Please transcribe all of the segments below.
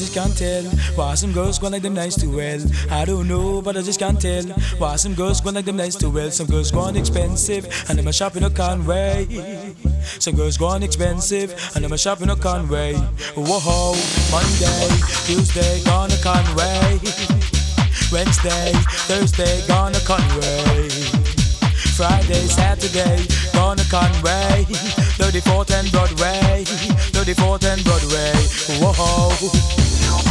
just can't tell. Why some girls go like them nice too well. I don't know, but I just can't tell. Why some girls go like them nice too well. Some girls go on expensive, and them a shopping a Conway. Some girls go on expensive, and them a shopping a Conway. Whoa, Monday, Tuesday, gone a Conway. Wednesday, Thursday, gone a Conway. Friday, Saturday, gone a Conway. 34th and Broadway, 34th and Broadway. Whoa, oh.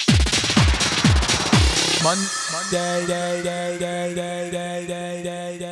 Monday, day, day, day, day, day, day, day, day.